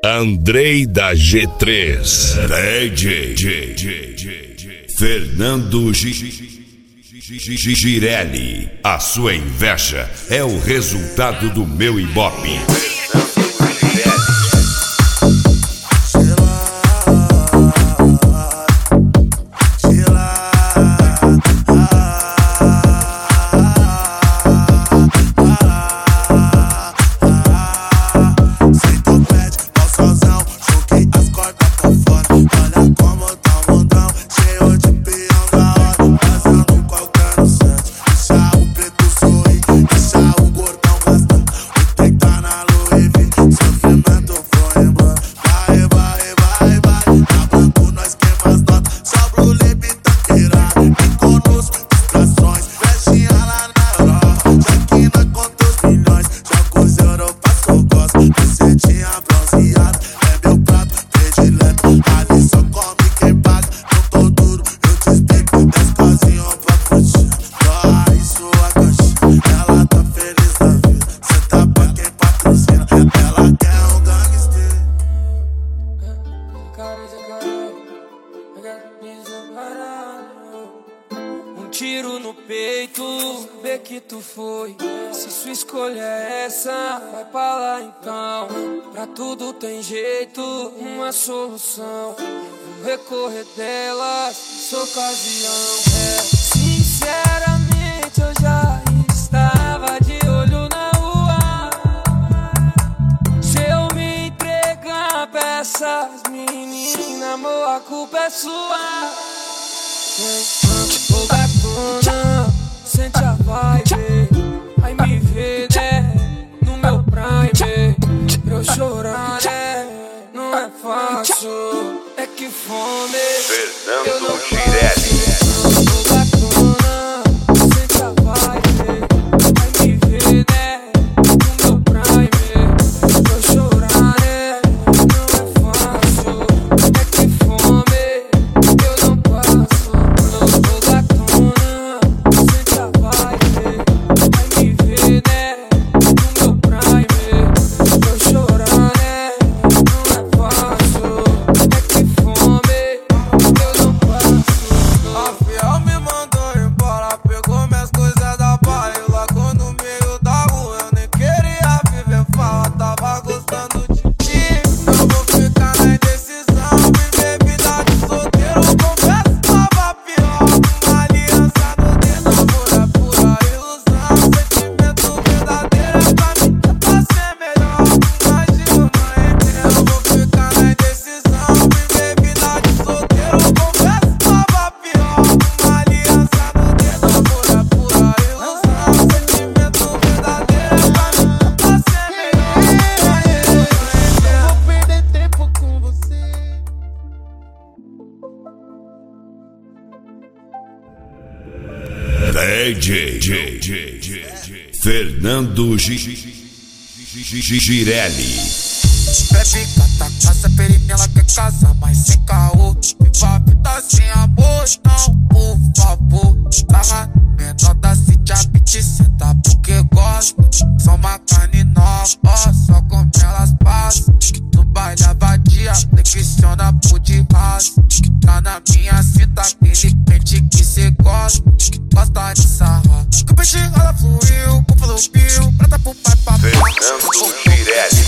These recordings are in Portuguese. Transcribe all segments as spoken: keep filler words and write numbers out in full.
Andrei da G três, D J Fernando Girelli. A sua inveja é o resultado do meu ibope. Um tiro no peito, vê que tu foi. Se sua escolha é essa, vai pra lá então. Pra tudo tem jeito, uma solução. Vou recorrer delas, nessa ocasião. É, sinceramente eu já estava de olho na rua. Se eu me entregar pra essas meninas, amor, a culpa é sua. Ô gatona, sente a vibe, vai me ver, né, no meu prime. Pra eu chorar, né, não é fácil, é que fome eu não Girelli. Ô gatona, sente a vibe, vai me ver, né, no meu prime. Pra eu chorar, né, não é fácil, é que fome eu não passo. D J Fernando Girelli. Bebe cata, casa, perininha, ela quer casa, mas sem caô. Viva a vida sem amor, não, por favor. Barra menor da City, a bitch senta porque gosta. Só uma carne nova, só como elas passam. No baile a vadia, flexiona por de raça. Tá na minha cinta, aquele pente que cê gosta. Gosta de sarrar. Que o peixe ela fluiu, búfalo pio, prata pro pai pra Fernando Girelli.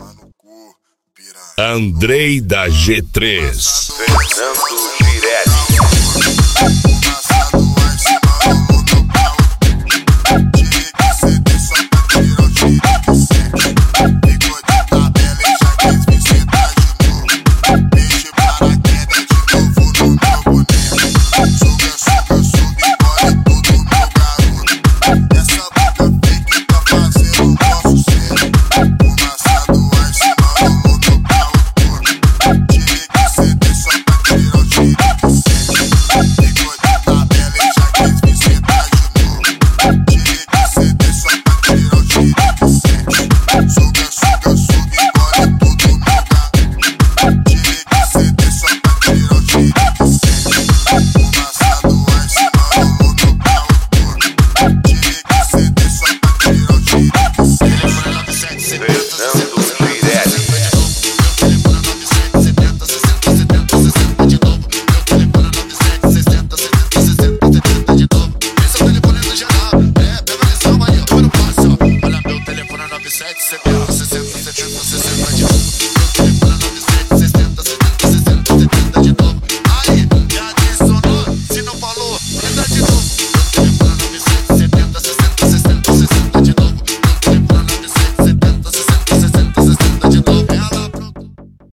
Andrei da G três, Fernando Girelli.